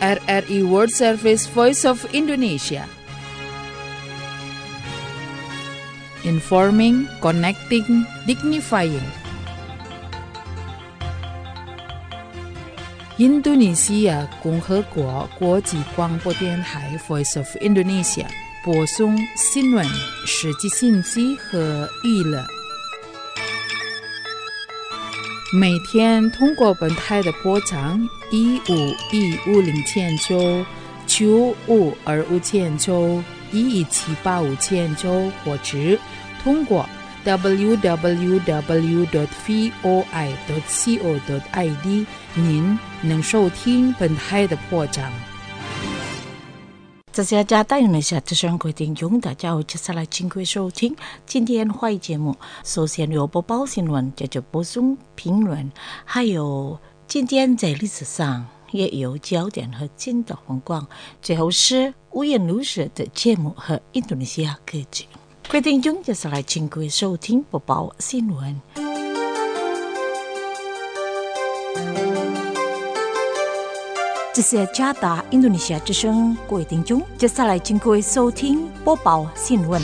RRI World Service Voice of Indonesia. Informing, connecting, dignifying. Indonesia 共和国国际广播电台 Voice of Indonesia 播送新闻、实际信息和娱乐。每天通过本台的波长15150千兆、95250千兆、11785千兆，或者通过 www.voi.co.id 您能收听本台的播讲。 这是加大用的下资深规定中，大家好，接下来请各位收听今天华语节目。首先有播报新闻，接着播送评论，还有今天在历史上也有焦点和近的风光，最后是五颜六色的节目和印度尼西亚歌曲。规定中，接下来请各位收听播报新闻。这是加大印度尼西亚之声规定中，接下来请各位收听播报新闻。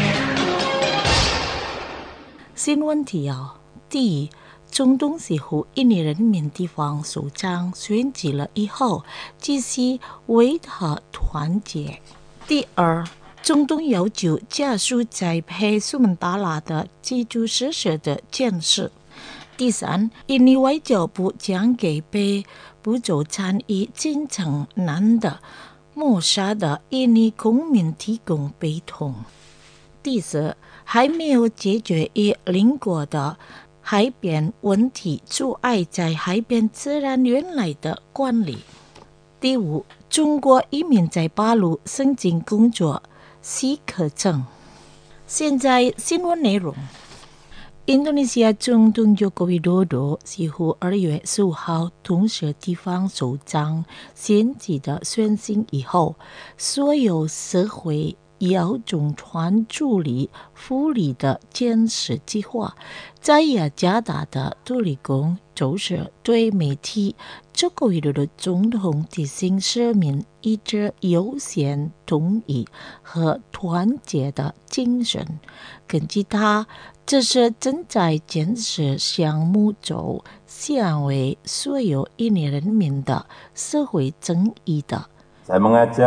新闻提要：第一，中东似乎印尼人民地方首长选举了以后，继续维和团结。第二，中东要求加速栽培苏门答腊的基础设施的建设。第三，印尼外交部将给被捕捉参与进城难的谋杀的印尼公民提供陪同。第四，还没有解决与邻国的海边问题，阻碍在海边自然源来的管理。第五，中国移民在大陆申请工作许可证。现在新闻内容。印度尼西亚总统Joko Widodo似乎2月15号同时地方首长选举的宣誓以后，所有社会要中专注力福利的建设计划，在雅加达的杜里宫就是对媒体Joko Widodo总统提醒市民一直优先同意和团结的精神。根据他，这是正在建设项目中享为所有印尼人民的社会正义的。 Saya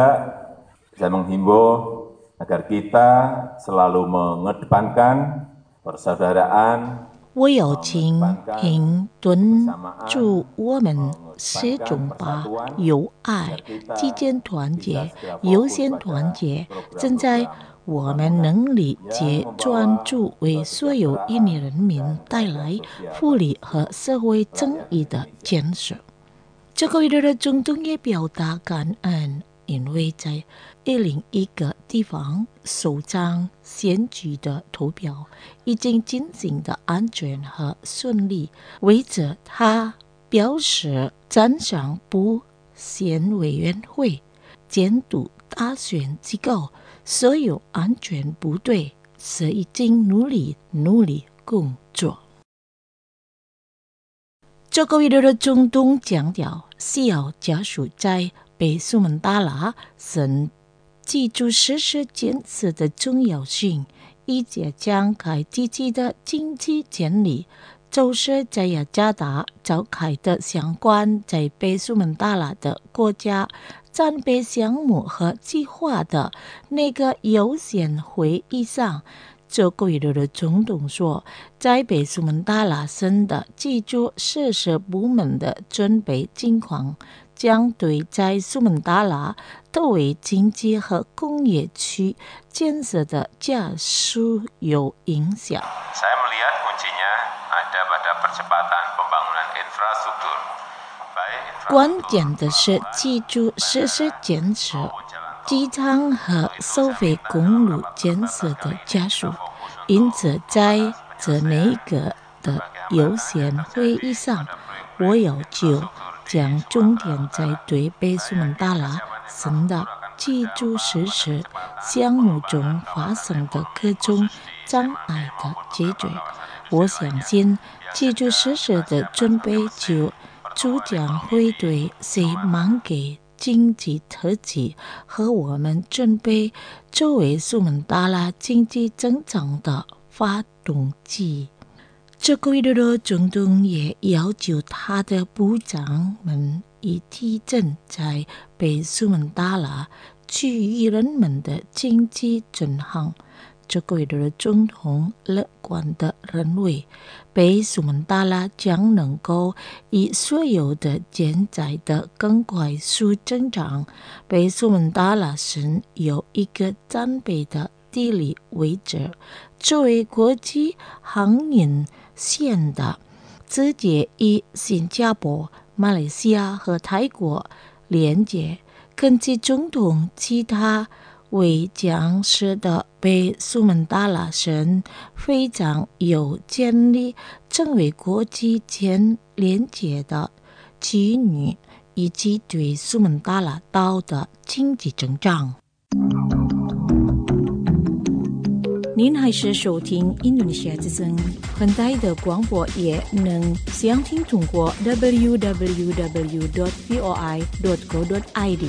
menghimbau agar kita selalu mengedepankan persaudaraan。 我要请敦促我们始终把友爱、之间团结、优先团结，正在我们能力及专注为所有印尼人民带来福利和社会正义的建设。这个月的总统也表达感恩，因为在101个地方首长选举的投票已经进行的安全和顺利。为此，他表示赞赏部选委员会、监督大选机构、所有安全部队是已经努力工作。这个月的总统强调，需要加速在北苏门答腊省基础设施建设的重要性，以及将该地区的经济建立，就是在雅加达召开的相关在北苏门答腊的国家战备项目和计划的那个优先会议上。这个月的总统说，在北苏门答腊省的基础设施部门的准备情况将对在苏门答腊作为经济和工业区建设的加速有影响。 Saya melihat kuncinya ada pada percepatan pembangunan infrastruktur. 关键的是基础设施建设、机场和收费公路建设的加速。因此，在这内阁的优先会议上，我要求将重点在对北苏门答腊省的基础设施项目中发生的各种障碍的解决。我相信基础设施的准备就将会对谁忙给经济特辑和我们准备作为苏门答腊经济增长的发动机。这个月的总统也要求他的部长们以提振在北苏门答腊区域人们的经济转行。这个月的总统乐观地认为，北苏门答腊将能够以所有的现在的更快速增长。北苏门答腊省有一个战备的地理位置，作为国际航运线的，直接与新加坡、马来西亚和泰国连接。根据总统其他为讲师的北苏门答腊省非常有潜力成为国际间连接的区域，以及对苏门答腊岛的经济增长。您还是收听印度尼西亚之声，很大的广播也能详听通过 www.voi.co.id。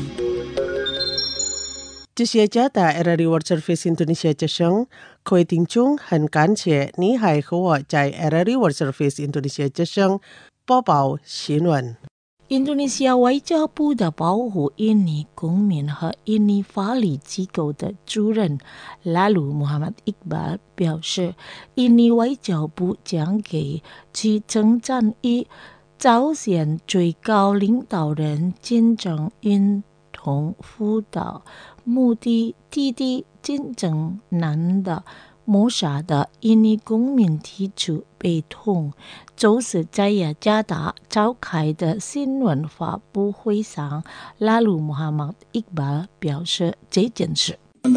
这些家的 RRI World Service Indonesia 之声，各位听众很感谢你还和我在 RRI World Service Indonesia 之声播报新闻。 印度尼西亚外交部的保护印尼公民和印尼法律机构的主任拉鲁穆罕默德·伊克巴尔表示，印尼外交部将给其征战与朝鲜最高领导人金正恩同辅导目的地金正男的谋杀的印尼公民提出悲痛。周四在雅加达召开的新闻发布会上，拉鲁穆罕默德·伊克巴尔表示这件事。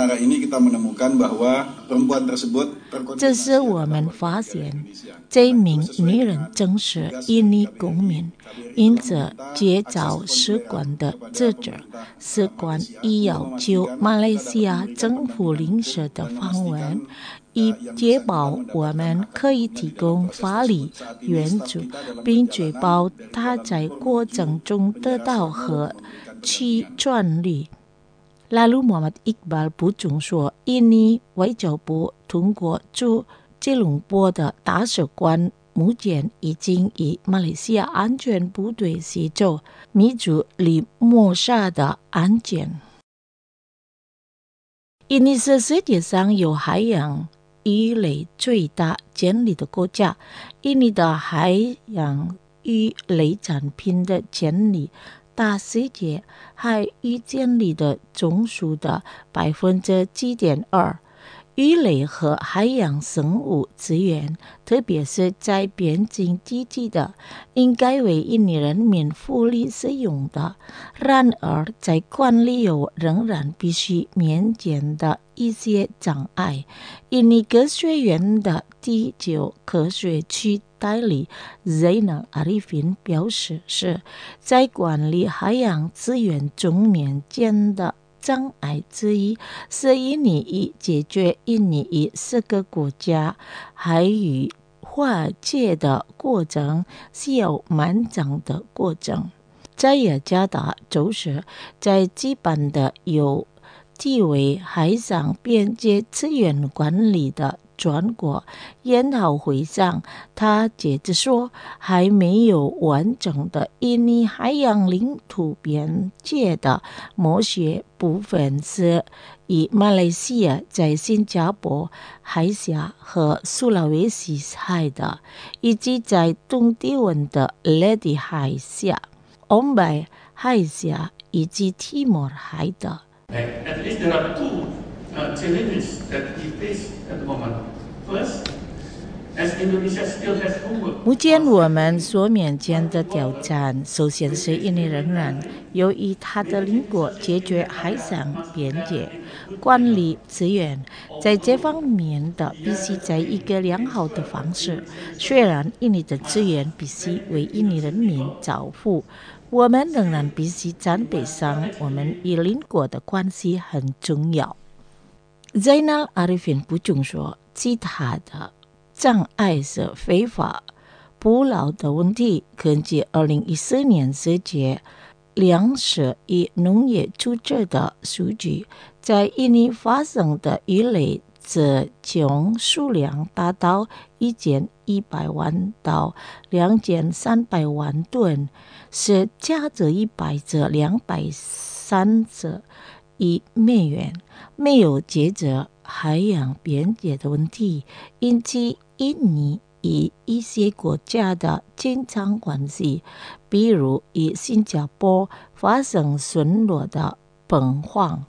这是我们发现，这名女人正是印尼公民，因此接遭使馆的职责，使馆已要求马来西亚政府领事的访问，以确保我们可以提供法律援助，并确保他在过程中得到和其专利。拉鲁穆罕默德·伊克巴尔补充说，印尼外交部通过驻吉隆坡的大使馆目前已经与马来西亚安全部队协助密处理谋杀的案件。印尼是世界上有海洋鱼类最大潜力的国家，印尼的海洋鱼类产品的潜力大世界海鱼潜力的总数的 7.2%。鱼类和海洋生物资源，特别是在边境地区的，应该为印尼人民福利使用的。然而，在管理有仍然必须面见的一些障碍。印尼科学院的地球科学区代理 Zainal Arifin 表示，是在管理海洋资源中面见的障碍之一，是印尼以解决印尼与4个国家海域划界的过程需要漫长的过程。在雅加达周四在举办的有地为海上边界资源管理的专国研讨会上，他接着说，还没有完整的印尼海洋领土边界的某些部分是以马来西亚在新加坡海峡和苏拉威西海的，以及在东帝汶的雷迪海峡、翁拜海峡以及提莫尔海的。 At least there are two challenges that we face at the moment. First, as Indonesia still has homework. 目前我们所面前的挑战，首先是印尼仍然由于它的邻国解决海上边界管理资源，在这方面的必须在一个良好的方式。虽然印尼的资源必须为印尼人民照付，我们仍然必须赞美上我们与邻国的关系很重要。Zainal Arifin 补充说，其他的障碍是非法捕捞的问题。根据2014年世界粮食与农业出质的数据，在印尼发生的鱼类则总数量达到1100万到2300万吨，是价值100至230亿美元。没有解决海洋边界的问题，引起印尼与一些国家的紧张关系，比如与新加坡发生巡逻的崩荒。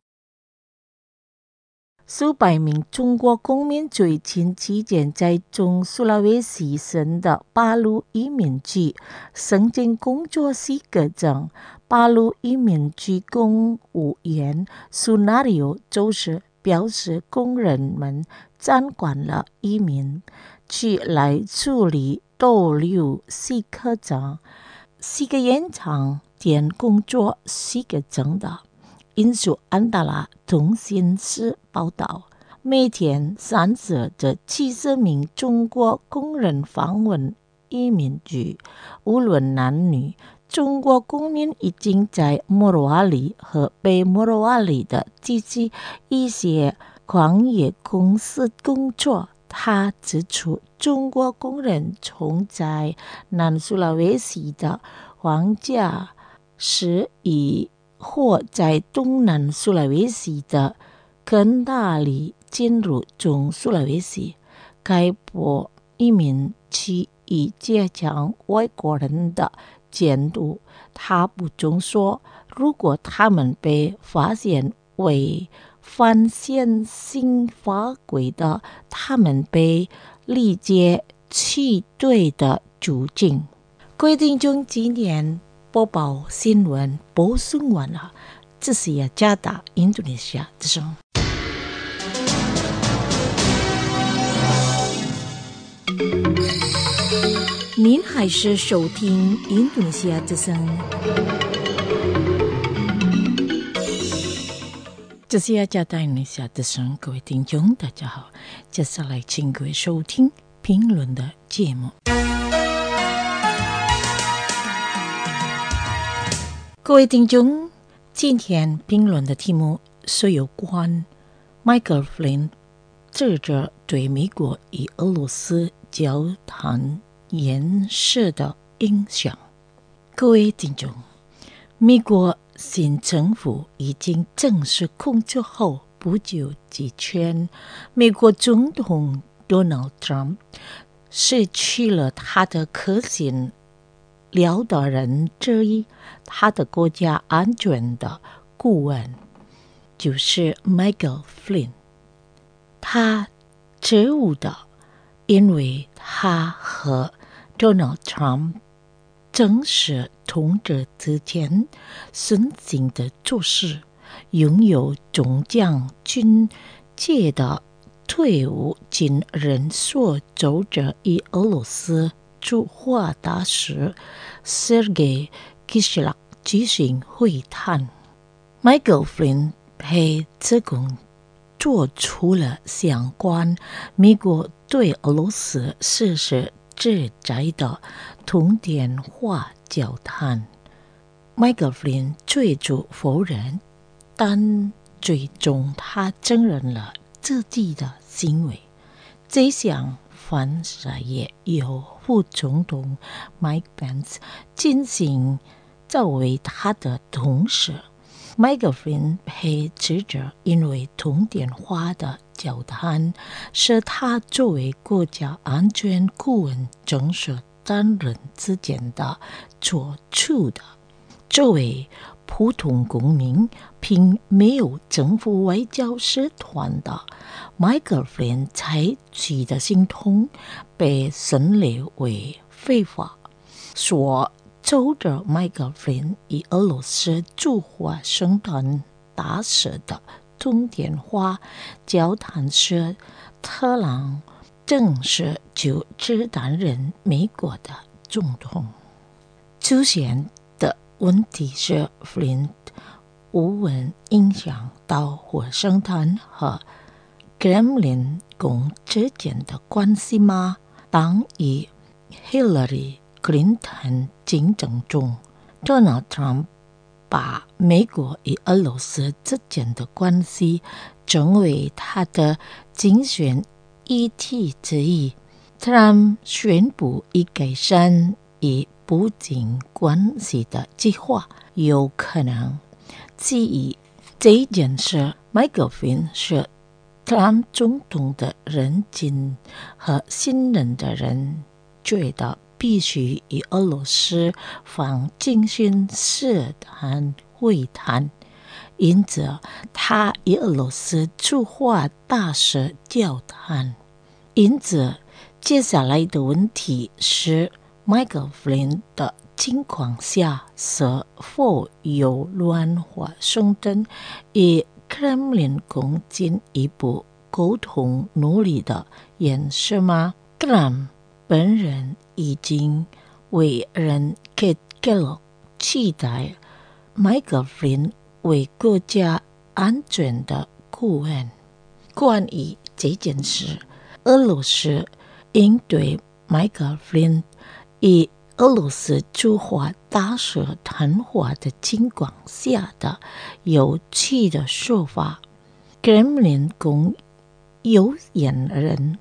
数百名中国公民最近期间在中苏拉威西省的巴鲁移民局申请工作许可证。巴鲁移民局公务员苏纳里奥就是表示，工人们掌管了移民局来处理逗留许可证，是个延长点工作许可证的。引述安达拉通讯社报道，每天30至70名中国工人访问移民局，无论男女。中国公民已经在摩罗瓦里和北摩罗瓦里的地区一些矿业公司工作。他指出，中国工人从在南苏拉威西的皇家时以或在东南苏拉威西的肯达里进入中苏拉威西。该波移民区以加强外国人的监督。他补充说，如果他们被发现违反现行法规的，他们被立即弃队的途径。各位听众，今天播报新闻播送完了，这是雅加达印度尼西亚之声。您还是收听印度尼西亚之声。这是雅加达印度尼西亚之声，各位听众大家好，接下来请各位收听评论的节目。各位听众，今天评论的题目是有关 Michael Flynn 指责对美国与俄罗斯交谈延时的影响。各位听众，美国新政府已经正式控制后不久之前，美国总统 Donald Trump 失去了他的可信领导人之一，他的国家安全的顾问就是 Michael Flynn。 他职务的，因为他和 Donald Trump 正式统治之前申请的做事，拥有中将军阶的退伍军人所走着与俄罗斯驻华大使 Sergei Kislyak 举行会谈。 Michael Flynn 被指控做出了相关美国对俄罗斯实施制裁的通电话交谈。 Michael Flynn 最初否认，但最终他承认了自己的行为。这项反杀也由副总统 Mike Pence 进行作为他的同事。 Michael Flynn 被指责因为通电话的交谈是他作为国家安全顾问正式担任之间的做出的。作为普通公民并没有政府外交使团的 Michael Flynn 采取的行动被审理为非法。说走着 Michael Flynn 与俄罗斯驻华盛顿大使的通电话交谈时，特朗普正式就职担任美国的总统。出现的问题是 Flynn 无问影响到华盛顿和 Kremlin 宫之间的关系吗？当与 Hillary Clinton 竞争中， Donald Trump 把美国与俄罗斯之间的关系成为他的竞选议题之一。特朗普宣布以改善与普京关系的计划，有可能基于这件事。麦克芬是特朗普总统的人精和信任的人，觉得必须与俄罗斯方进行适当会谈，因此他与俄罗斯驻华大使交谈。因此接下来的问题是麦克芬的情况下是否有乱华盛顿与克里姆林宫进一步沟通努力的演示吗？特朗普本人已经为人给了期待麦克芬为国家安全的顾问。关于这件事，俄罗斯应对麦克芬与俄罗斯驻华大使谈话的情况下的有趣的说法。克里姆林宫有言人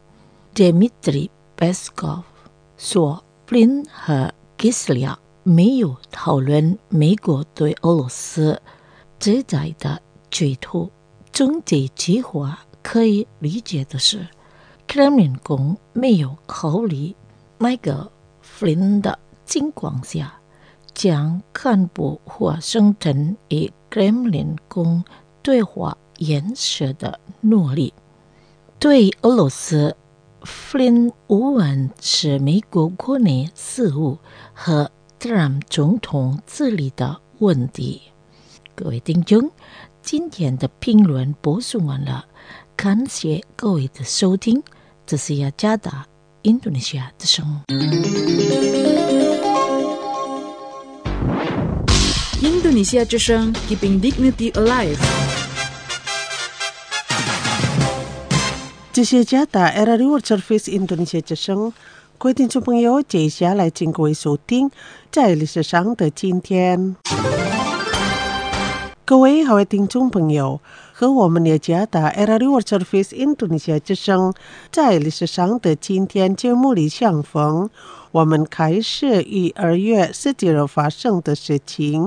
Dmitry Peskov 说，布林和基斯利没有讨论美国对俄罗斯制裁的举措。从这句话可以理解的是，克里姆林宫没有考虑麦克芬的情况下将干部华盛顿与克里姆林宫对话演示的努力。对俄罗斯，弗林无论是美国国内事务和特朗普总统治理的问题。各位听众，今天的评论播送完了，感谢各位的收听，这是雅加达印度尼西亚之声。 印度尼西亚之声 Keeping Dignity Alive。 这是加达 RRI World Service 印度尼西亚之声，各位听众朋友，接下来请各位收听在历史上的今天。各位好，听众朋友，和我们的加达 RRI World Service 印度尼西亚之声在历史上的今天节目里相逢，我们开始于2月17日发生的事情。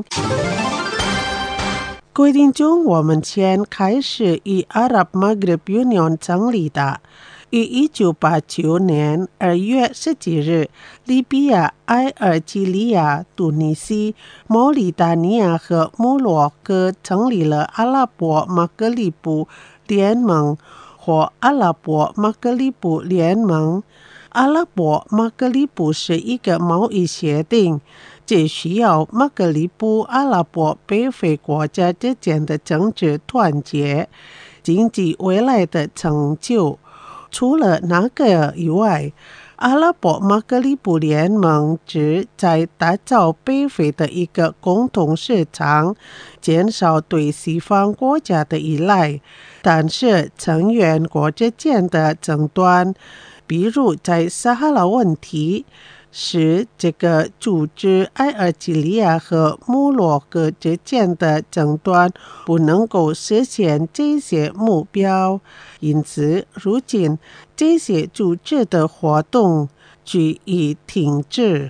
各位听众，我们先开始于 Arab Maghreb Union 成立的。于1989年2月17日，利比亚、埃尔及利亚、突尼西、毛里达尼亚和摩洛哥成立了阿拉伯马格里布联盟或阿拉伯马格里布联盟。阿拉伯马格里布是一个贸易协定，这需要马格里布阿拉伯北非国家之间的政治团结、经济未来的成就。除了那个以外，阿拉伯马格里布联盟旨在打造北非的一个共同市场，减少对西方国家的依赖。但是成员国之间的争端，比如在撒哈拉问题，使这个组织埃尔及利亚和摩洛哥之间的争端不能够实现这些目标，因此如今这些组织的活动据以停止。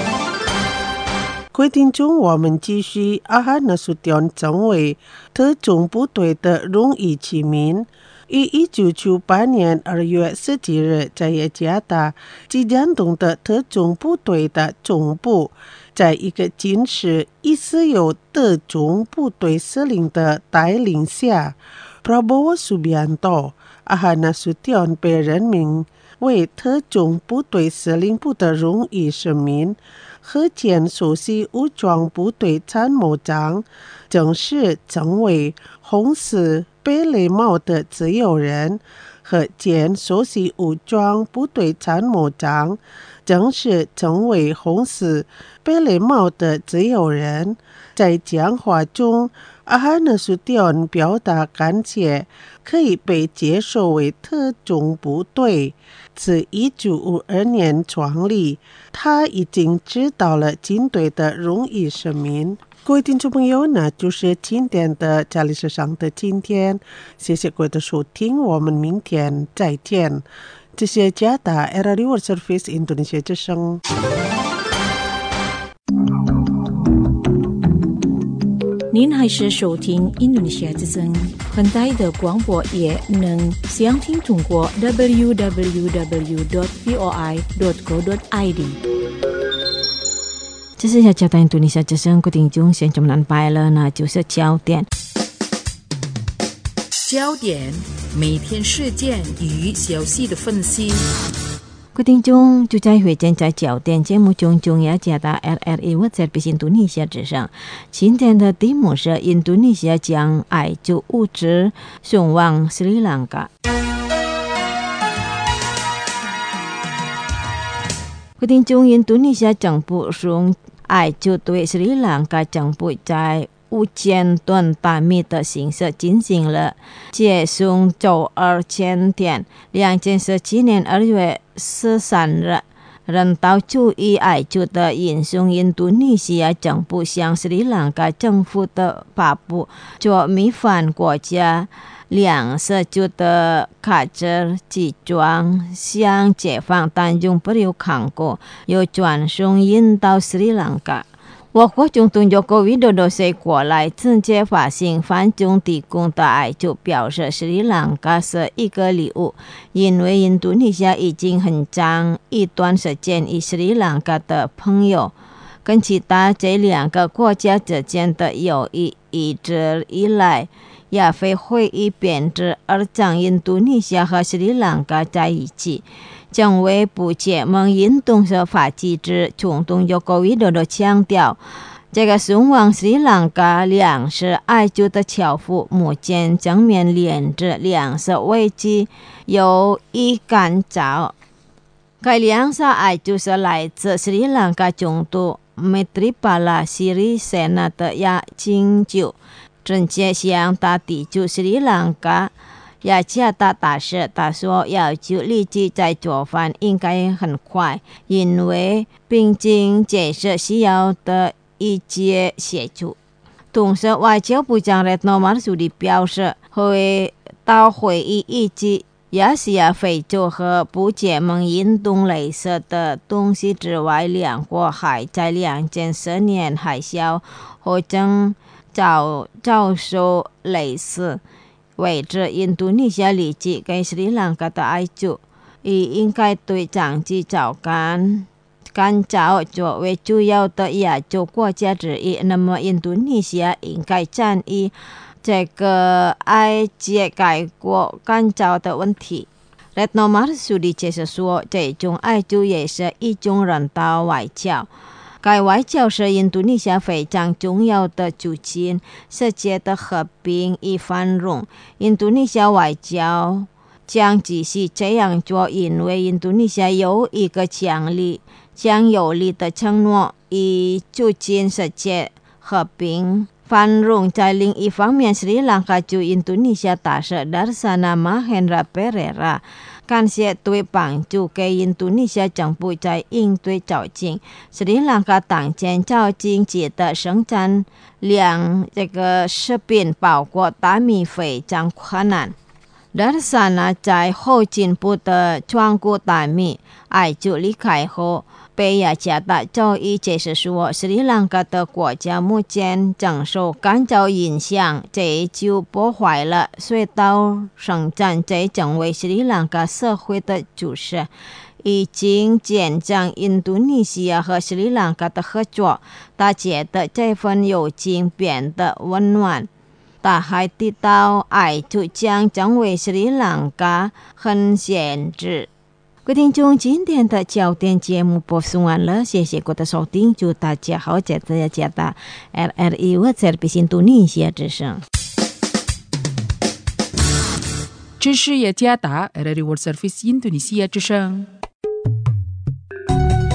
各位听众，我们继续阿哈纳苏丁成为特种部队的荣誉居民。于1998年2月17日，在雅加达吉江东的特种部队的总部，在一个军事以自由特种部队司令的带领下， Prabowo Subianto 阿哈纳苏丁被任命为特种部队司令部的荣誉市民和前首席武装部队参谋长，正式成为红色贝雷帽的自由人，和前首席武装部队参谋长， 正是成为红十贝雷帽的自由人。在讲话中，阿哈纳苏蒂恩表达感谢可以被接受为特种部队。自1952年创立，他已经指导了军队的荣誉生命。各位听众朋友，那就是今天的家里时尚的今天，谢谢各位的收听，我们明天再见。这是加达 RRI World Service Indonesia 之声。 您还是收听印度尼西亚之声，很大的广播也能详听通过 www.voi.co.id。这是加达印度尼西亚之声，各位听众现在我们安排了，那就是焦点。 焦点，每天事件与消息的分析。 各位听众，就在会见在焦点节目中，中央加达 RRI World Service 印度尼西亚之上。今天的题目是印度尼西亚将艾灸物质送往斯里兰卡。各位听众，印度尼西亚政府送艾灸对斯里兰卡政府在5000吨大米的形式进行了接送周2前天2017年2月13日，人道主义艾灸的运送印度尼西亚政府向斯里兰卡政府的发布做米饭国家粮食局的卡车集装向解放弹用不了康过，又转送运到斯里兰卡。我国总统Joko Widodo在过来直接发行反中提供的艾灸，表示斯里兰卡是一个礼物，因为印度尼西亚已经很长一段时间与斯里兰卡的朋友跟其他这两个国家之间的友谊一直以来亚非会议编制而将印度尼西亚和斯里兰卡在一起，将为不结盟运动设法机制。总统Joko Widodo强调，这个送往斯里兰卡粮食艾灸的侨户目前正面临着粮食危机，有意干扰。该粮食艾灸是来自斯里兰卡总督 Maithripala Sirisena 的亚请求，直接向他提出斯里兰卡雅加达大使，他说要求立即在做饭应该很快，因为毕竟这是需要的一些协助。同时，外交部长Retno Marsudi 表示，会到会议以及亚细亚非洲和不结盟运动类似的东西之外，两国还在2010年海啸或正遭受类似为着印度尼西亚立即给斯里兰卡的艾灸，也应该对长期遭干扰作为主要的亚洲国家之一，那么印度尼西亚应该参与这个艾灸该国干扰的问题。Retno Marsudi 解释说，这种艾灸也是一种人道外交。该外交是印度尼西亚非常重要的促进世界的和平与繁荣。印度尼西亚外交将继续这样做，因为印度尼西亚有一个强有力的承诺，以促进世界和平繁荣。在另一方面，斯里兰卡驻印度尼西亚大使 Darsana Mahendra Pereira感谢对帮助给印度尼西亚政府在应对挑战。斯里兰卡当前较经济的生产量这个食品包括大米非常困难。Darsana 在后进步的全国大米艾灸离开后，被雅加达教育解释说，斯里兰卡的国家目前正受干扰影响，这就破坏了水稻生产，这成为斯里兰卡社会的主势，已经见证印度尼西亚和斯里兰卡的合作。他觉得这份友情变得温暖。他还提到，艾灸将成为斯里兰卡很限制。各位听众，今天的焦点节目播送完了，谢谢各位的收听，祝大家好，这次要加达 RRI World Service 印度尼西亚之声。 这是雅加达 RRI World Service 印度尼西亚之声。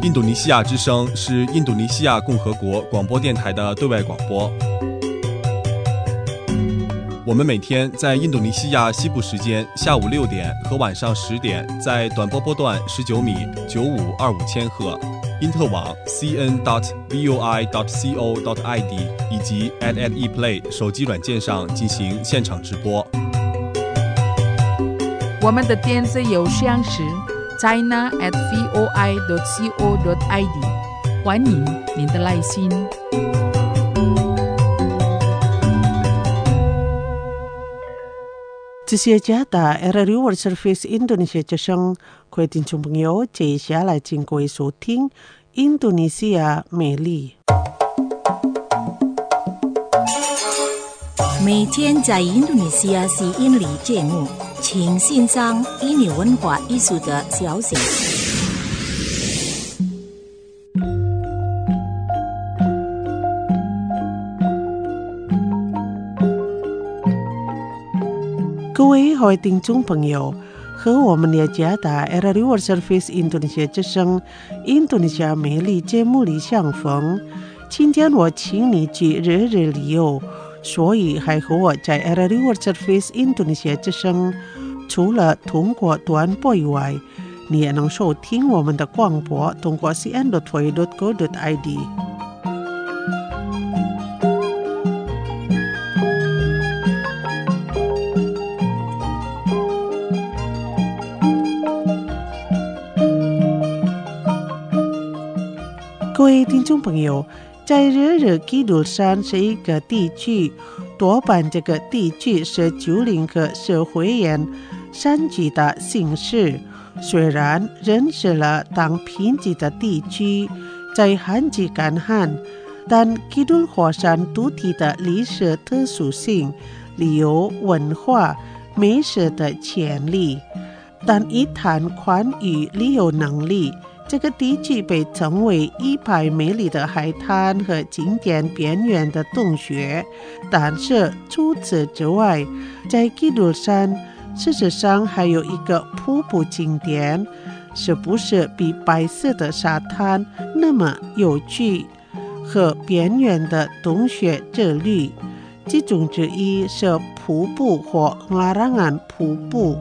印度尼西亚之声是印度尼西亚共和国广播电台的对外广播。我们每天在印度尼西亚西部时间下午6点和晚上10点，在短波波段19米9525千赫、因特网 cn.voi.co.id 以及 @eplay 手机软件上进行现场直播。 我们的电子邮箱是 china@voi.co.id， 欢迎您的来信。 这些家的 RRU World Service Indonesia 之声，各位听众朋友，接下来请各位收听印度尼西亚美丽。 每天在印度尼西亚吸引力节目，请欣赏印尼文化艺术的消息。 各位好听众朋友，和我们的家的 RRU World Service Indonesia 之声印度尼西亚美丽节目里相逢。今天我请你去日日旅游，所以还和我在 RRU World Service Indonesia 之声，除了通过短波以外，你也能收听我们的广播，通过 cn.voi.go.id。各位听众朋友，在日日基督山是一个地区，多半这个地区是90个社会人山居的姓氏。虽然认识了当贫瘠的地区，在旱季干旱，但基督火山独特的历史特殊性、旅游文化、美食的潜力，但一谈宽裕旅游能力，这个地区被称为一排美丽的海滩和景点边缘的洞穴。但是除此之外，在基督山事实上还有一个瀑布景点，是不是比白色的沙滩那么有趣？和边缘的洞穴之旅，其中之一是瀑布或Larangan瀑布。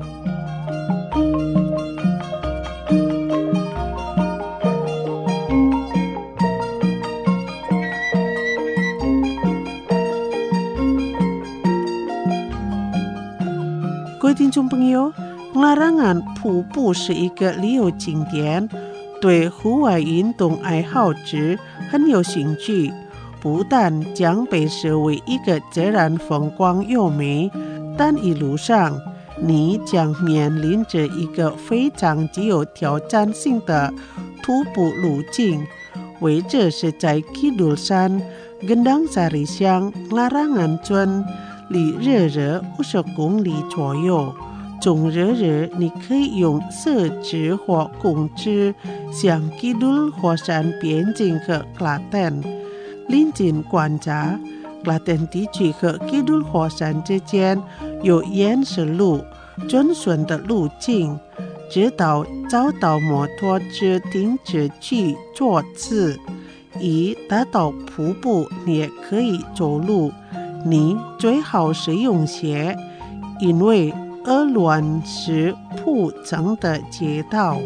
各位听众朋友，Larangan瀑布是一个旅游景点，对户外运动爱好者很有兴趣。不但将被视为一个自然风光优美，但一路上你将面临着一个非常具有挑战性的徒步路径。位置是在基督山Gendang Sari乡Larangan村，离日日50公里左右。中日你可以用车子或公车向基督火山边境和Klaten。临近观察，Klaten地区和基督火山之间有岩石路，遵顺的路径，直到找到摩托车停止区坐次。以达到瀑布，你也可以走路，你最好是用鞋，因为鹅卵石铺成的街道。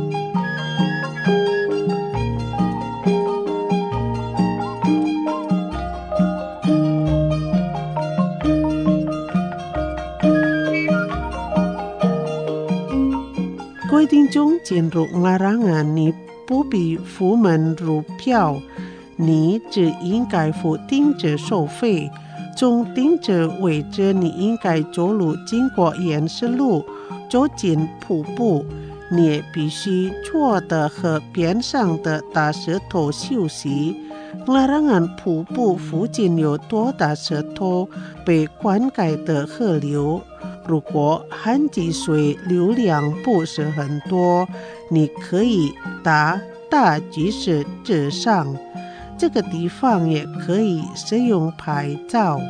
各位听众，进入Larangan，你不必付门入票，你只应该付停止收费。从停止位置，你应该走路经过岩石路，走进瀑布。你也必须坐的河边上的大石头休息。Larangan瀑布附近有多大石头被灌溉的河流。如果旱季水流量不是很多，你可以搭大巨石之上。这个地方也可以使用拍照。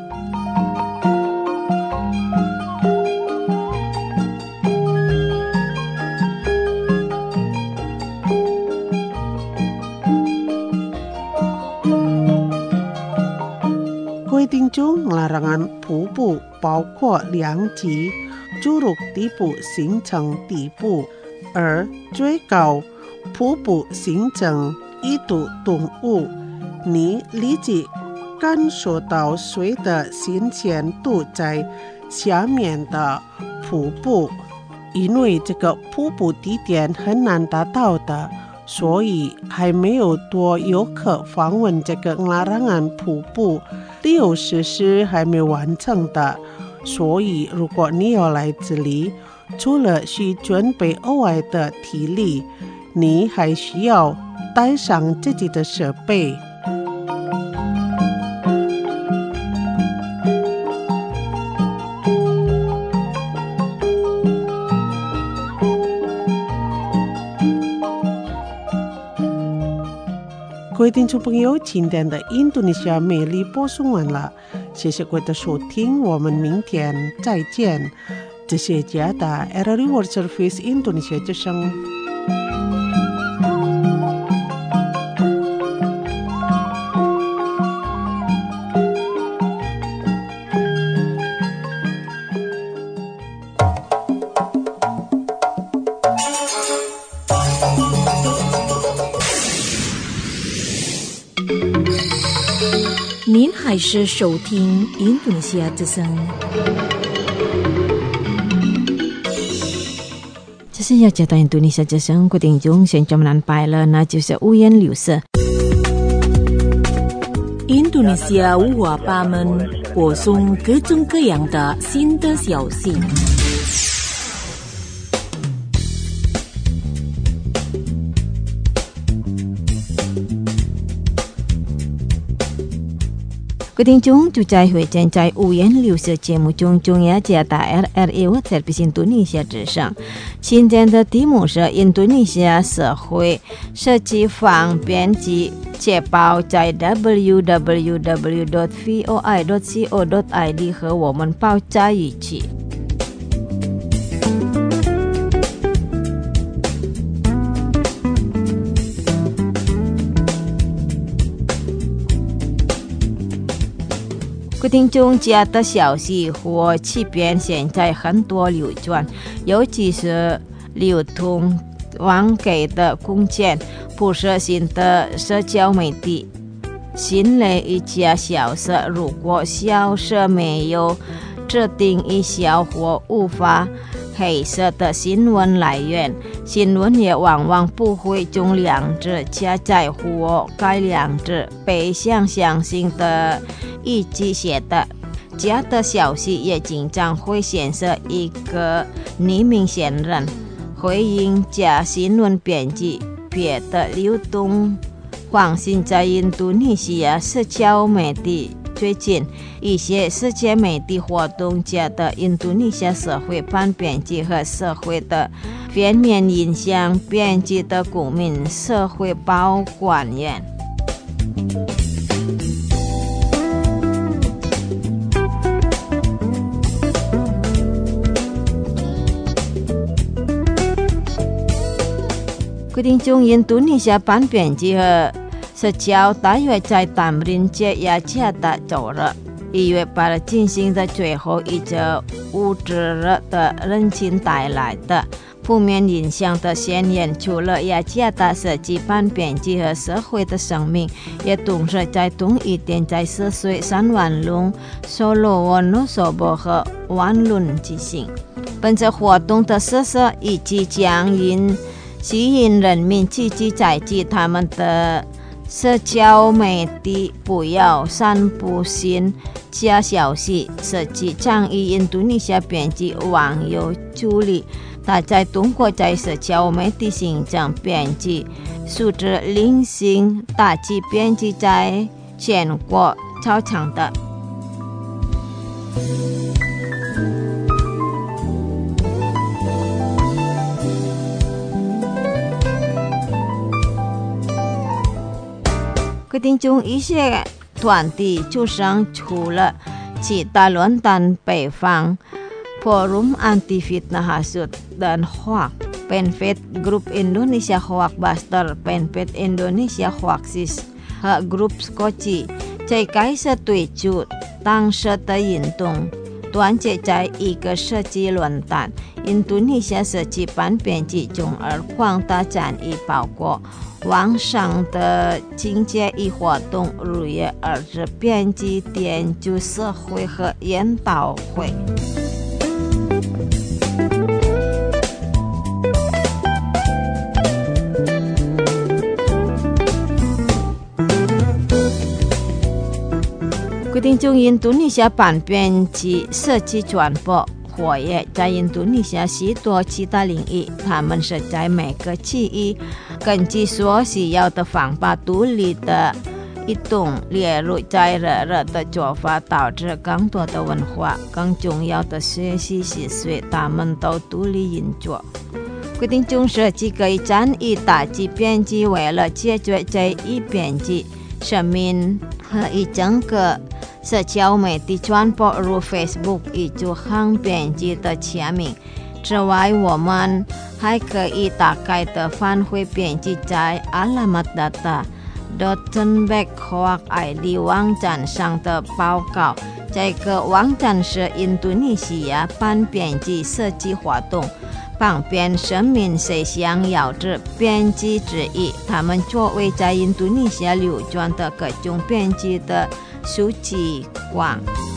定中larangan 瀑布包括2级，诸如底部形成底部，而最高瀑布形成一堵动物，你立即感受到水的新鲜度在下面的瀑布。因为这个瀑布地点很难达到的，所以还没有多游客访问这个larangan瀑布，旅游设施还没完成的。所以如果你要来这里，除了需准备额外的体力，你还需要带上自己的设备。各位听众朋友，今天的印度尼西亚美丽播送完了，谢谢各位的收听，我们明天再见。这是加达 RRI World Service Indonesia 之声。 您还是收听印度尼西亚之声。这是要讲到印度尼西亚之声，各位听众现在我们安排了，那就是五颜六色。印度尼西亚五花八门，播送各种各样的新的消息。各位听众，就在会见在五颜六色节目中，中央加大 RRI World Service 印度尼西亚之声。今天的题目是印度尼西亚社会设计方便及捷报，在 www.voi.co.id 和我们报在一起。各位听众，家的消息或欺骗现在很多流传，尤其是流通网给的空间，不是新的社交媒体。新的一家小社，如果小社没有指定一小或无法黑色的新闻来源，新闻也往往不会将两者加载或该两者被相信的一起写的。假的消息也经常会显示一个匿名线人回应假新闻编辑。别的流动广信在印度尼西亚社交媒体，最近一些世界媒体活动家的印度尼西亚社会版编辑和社会的片面影响编辑的公民社会保管员。各位听众，印度尼西亚版编辑和社交大约在Tamrin节雅加达周日1月8日进行的最后一则物质热的人情带来的负面影响的显现，除了雅加达设计版编辑和社会的生命，也同时在同一天在4岁3万隆、Solo、Wonosobo 和万隆举行。本次活动的设施以及将吸引人民积极采集他们的社交媒体，不要散布新假消息。设计倡议印度尼西亚编辑网友助理，他在通过在社交媒体形成编辑素质领先打击编辑在全国超强的。各位听众，一些团体就生出了其他论坛北方 Forum Anti Fitnah Hasud dan Hoax, Fanpage Grup Indonesia Hoax Buster, Fanpage Indonesia Hoaxis, Grup Skoci 在该社对主当时的运动团结在一个设计论坛，印度尼西亚设计版编辑中而扩大展翼，包括网上的经济与活动，如约而至编辑研究社会和研讨会。规定中印度尼西亚版编辑设计传播活跃在印度尼西亚许多其他领域，他们是在每个区域根据所需要的方法独立的移动，例如在热的做法导致更多的文化，更重要的学习习随他们都独立运作。规定中设计可以展以打击编辑，为了解决这一编辑生命和一整个社交媒体传播如 Facebook 以助行编辑的签名。之外，我们还可以大概的返回编辑在 alamatdata.tenbek.org.id 网站上的报告。这个网站是印度尼西亚版编辑设计活动，方便市民谁想要之编辑之一。他们作为在印度尼西亚流传的各种编辑的书籍馆。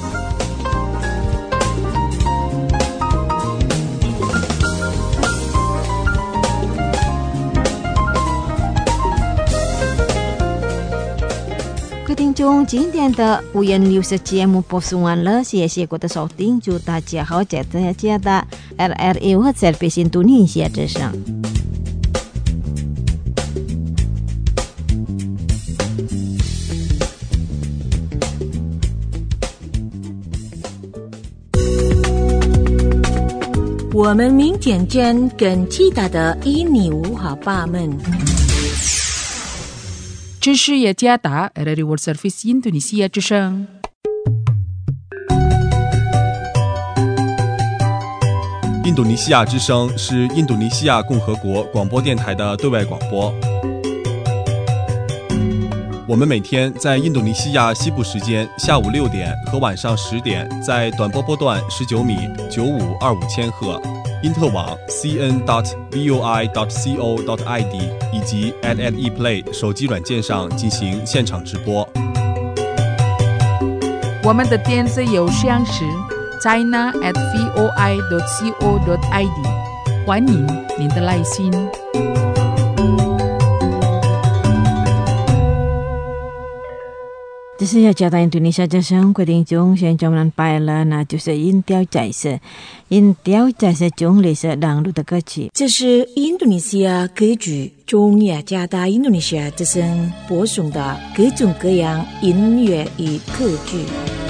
各位听众，今天的五颜六色节目播送完了，谢谢各位的收听，祝大家好，再见的 RRI 和Service印度尼西亚之声。 我们明天见，更其他的印尼文化吧们。 知识也加大 RRI World Service 印度尼西亚之声。 印度尼西亚之声是印度尼西亚共和国广播电台的对外广播。我们每天在印度尼西亚西部时间下午6点和晚上10点，在短波波段19米9525千赫，因特网 cn.voi.co.id 以及 @ePlay 手机软件上进行现场直播。 我们的电子邮箱是 china@voi.co.id， 欢迎您的来信。 这是要交代印度尼西亚之声规定中，现在我们拜了，那就是音调在色中类似让路的歌曲。 这是印度尼西亚歌剧中雅加达印度尼西亚之声播送的各种各样音乐与歌剧。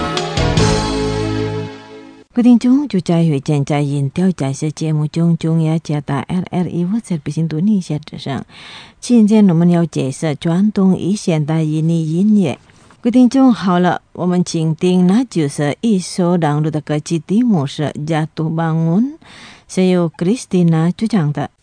各位听众，就在会见在音调在色节目中，中雅加达 RRI 和Service印度尼西亚之声。今天我们要介绍传统与现代印尼音乐。各位听众好了，我们请听那就是一首让路的歌曲，题目是 Jatuh Bangun， 是由 Christina 主唱的。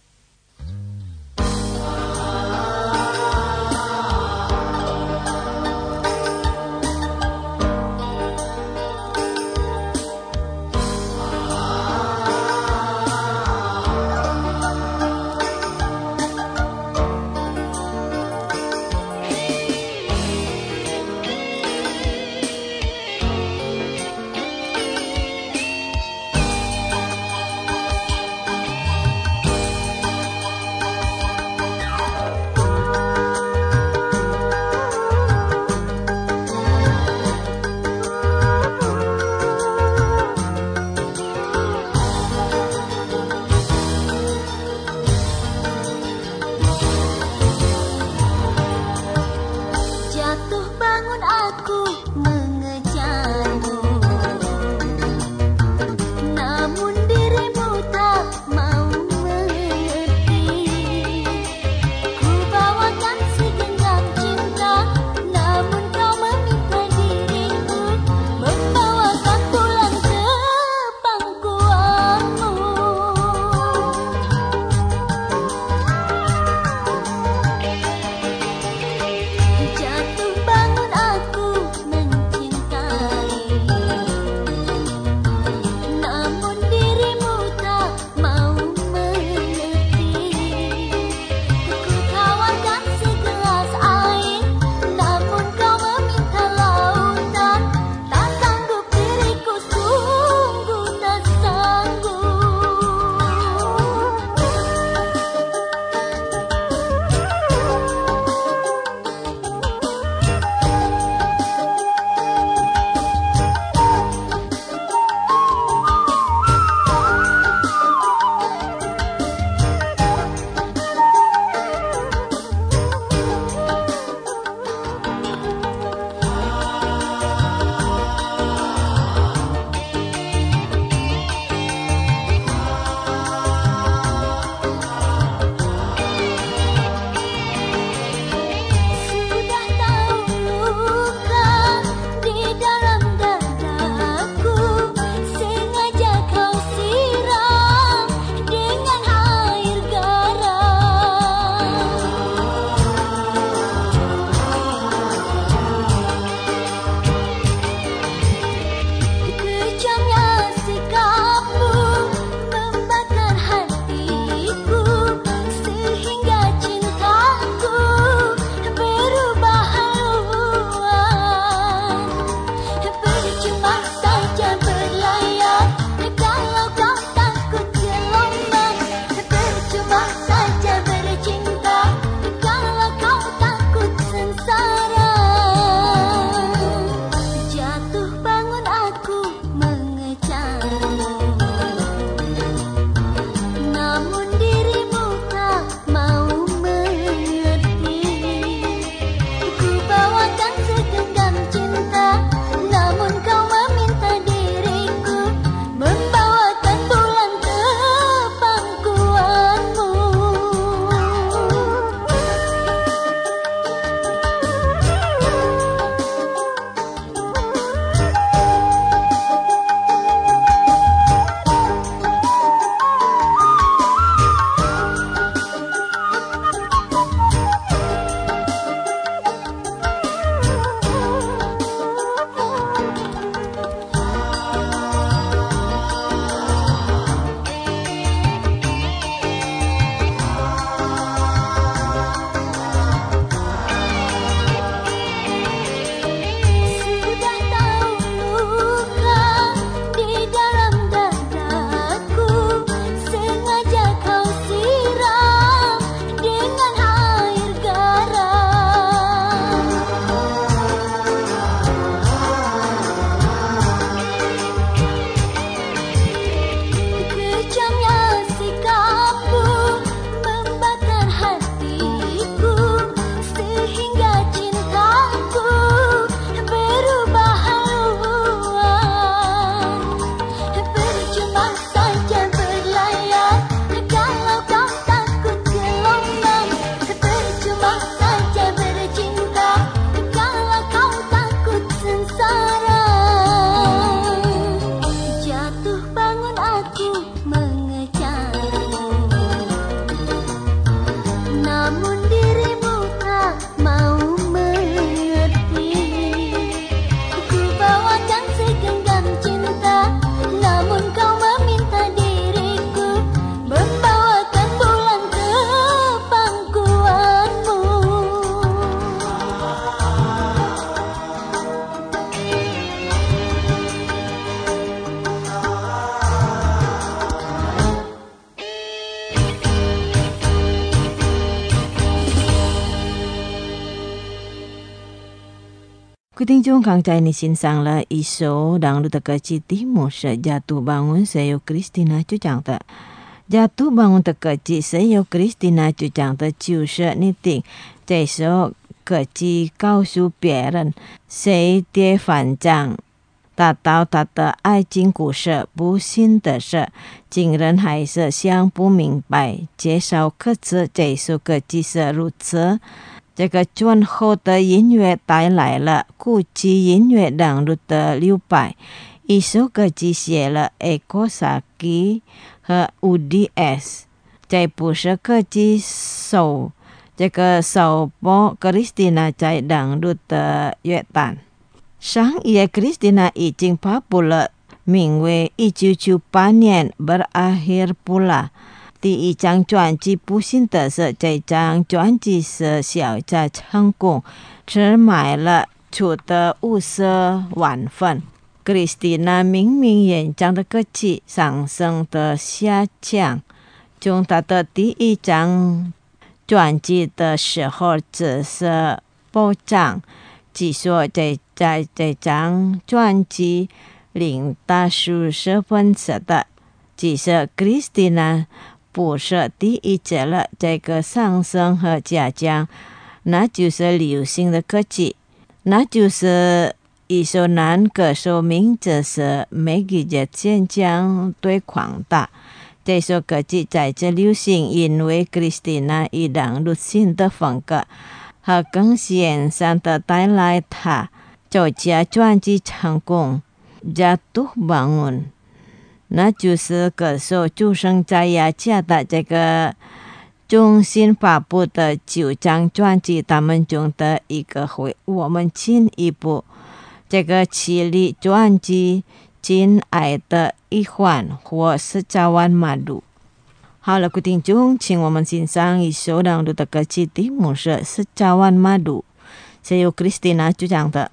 Quý听众刚才你欣赏了一首让路的歌曲，题目是《Jatuh Bangun》，是由 Christina 主唱的。Jatuh Bangun 的歌曲是由 Christina 主唱的，就是你听这首歌曲告诉别人谁的反正达到他的爱情故事，不幸的是，竟然还是想不明白介绍歌词这首歌曲是如此。这个醇厚的音乐带来了古迹音乐让路的留白。一首歌曲写了 Eko Saki 和 UDS， 这不是歌曲这个首播 Christina 在让路的乐坛。上一页 Christina 已经发布了名为1998年 Berakhir Pula第一张专辑，不幸的是这张专辑是小价成功，只卖了出的50万份。Christina 明明演唱的歌曲上升的下降，从她的第一张专辑的时候只是暴涨，据说在这张专辑领大数10分之的，其实 Christina 不是第一次了，这个上升和下降，那就是流行的歌曲，那就是一首男歌手名字是梅吉杰现象对狂大。这首歌曲在这流行，因为 Christina 以让路新的风格和更线上的带来他这家专辑成功。Jatuh Bangun，那就是歌手出生在雅加达这个中心发布的9张专辑他们中的一个会，我们进一步这个7粒专辑亲爱的一环或Secawan Madu。好了，各位听众，请我们欣赏一首让路的歌曲，题目是Secawan Madu， 是由 Christina 主唱的。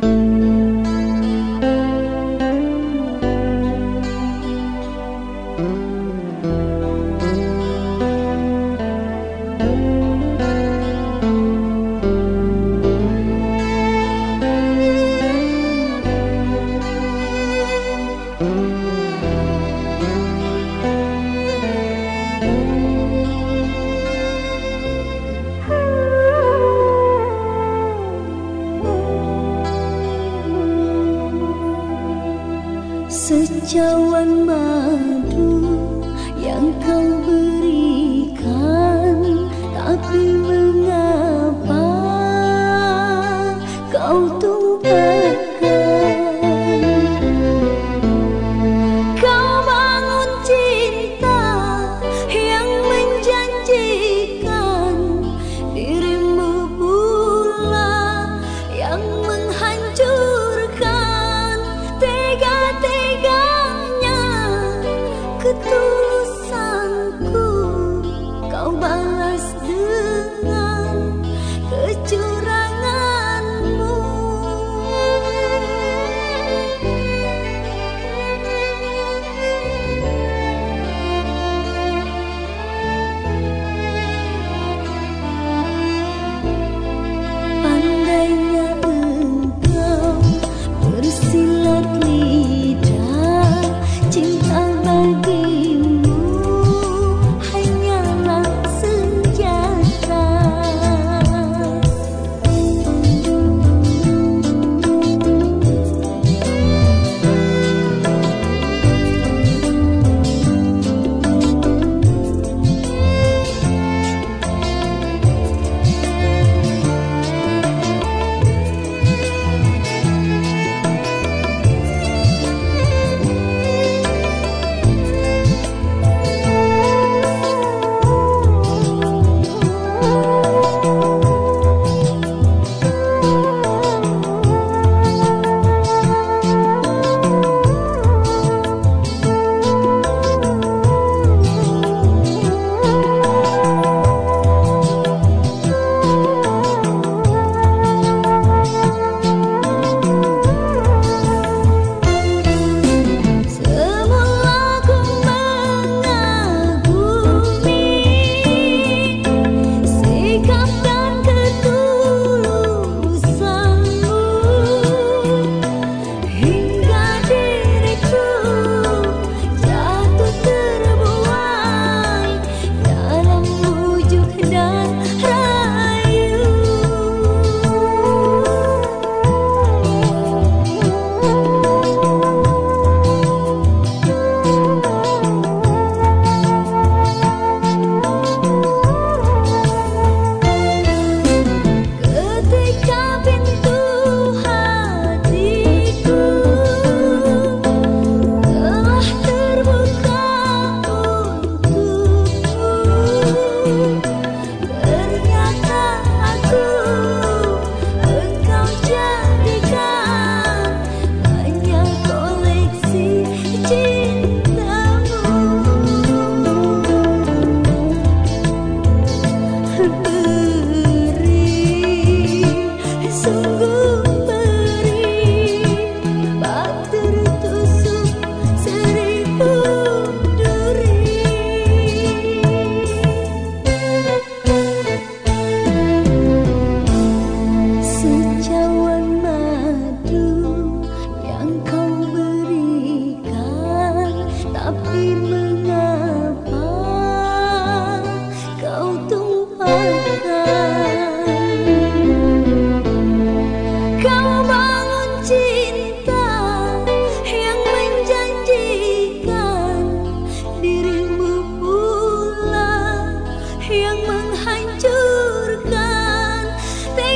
Secawan madu yang kau berikan, tapi mengapa kau tumpahkan? Kau bangun cinta yang menjanjikan, dirimu pula yang menghancurkan. Tega-teganya ketulusanku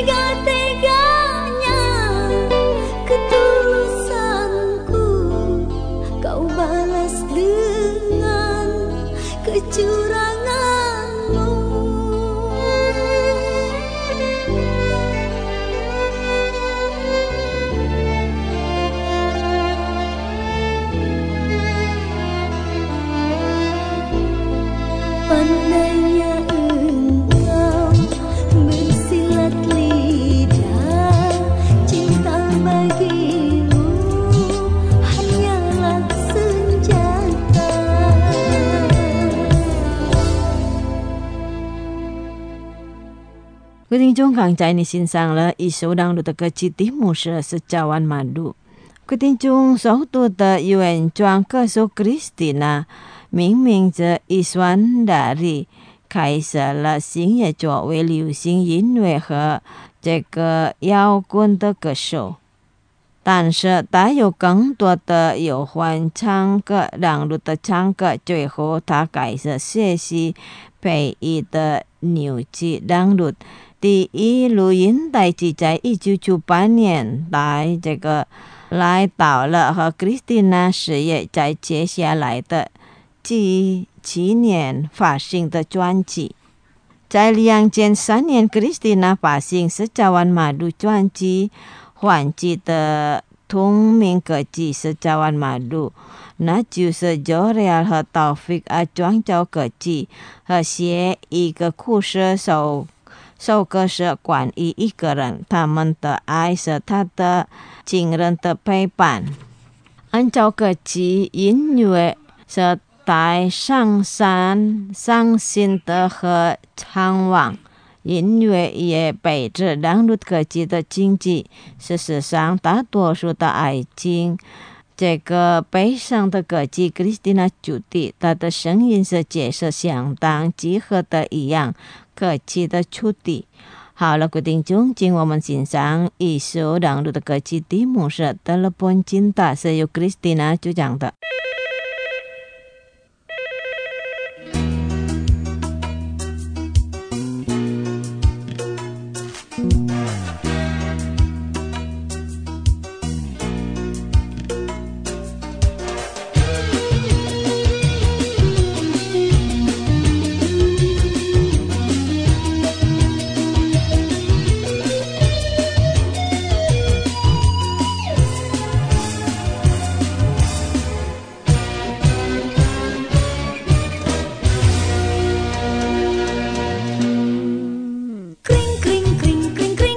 Tega-teganya ketulusanku kau balas dengan kecuranganmu. Pandainya engkau bersilat lidah, cinta bagimu hanyalah senjata. Quý thính chúng khán giả xin sang là ý số đang được cái chi tiết một sự sự chào ăn mà đủ. Quý thính chúng số tu的原装歌手 Christina 明明着一双大力开始了新业作为流行音乐和这个摇滚的歌手，但是他有更多的有欢唱歌、让路的唱歌，最后他开始学习配音的牛气让路。第一录音带是在1998年来这个来到了和 Christina 事业在接下来的7年发行的专辑。在2003年 Christina 发行十九万马路专辑，换季的同名歌曲十九万马路，那就是 Jorel 和 Taufik 创造歌曲和写一个故事首歌是关于一个人，他们的爱是他的情人的陪伴。按照歌曲音乐是带上心的和唱往，音乐也背着让路歌曲的经济。事实上，大多数的爱情这个悲伤的歌曲 Christina 主题，她的声音是解释相当集合的一样歌曲的主题。好了，各位听众，请我们欣赏一首让路的歌曲，题目是 Telepon Cinta， 是由 Christina 主讲的。 Kring kring kring kring kring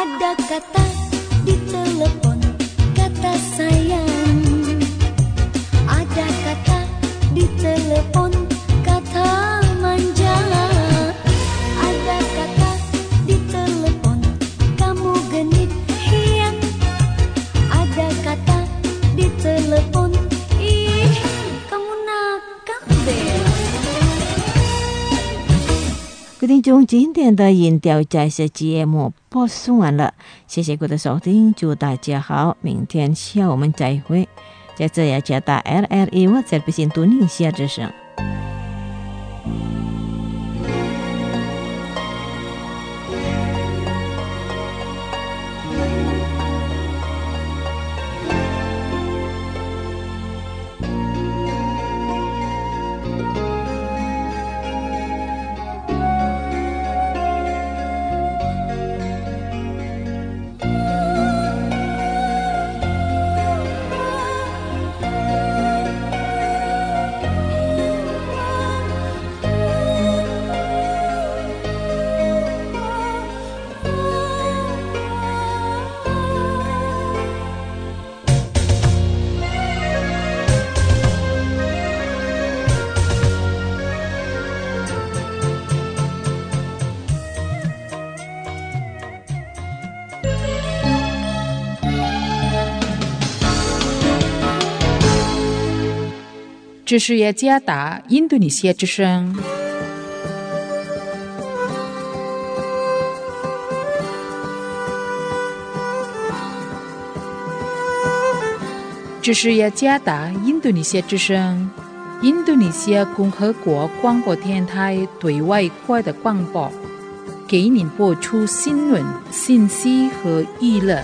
Ada kata di telepon, kata sayang. Ada kata di telepon, kata manja. Ada kata di telepon, kamu genit hiang. Ada kata di telepon, ih kamu nakal deh. 各位听众，今天的音调解释节目播送完了，谢谢各位的收听，祝大家好，明天下午我们再会。在这雅加达 RRI 我在北京印度尼西亚之声。 这是雅加达印度尼西亚之声。这是雅加达印度尼西亚之声，印度尼西亚共和国广播电台对外国的广播，给您播出新闻、信息和娱乐。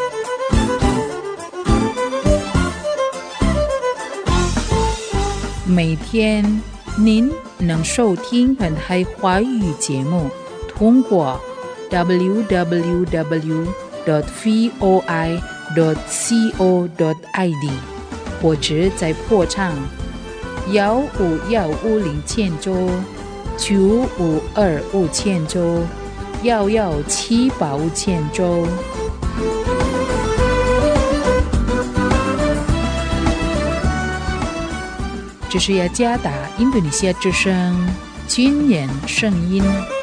每天您能收听本台华语节目，通过 www.voi.co.id 或者在波长15150周、95250周、11785周。这是雅加达印度尼西亚之声军人声音。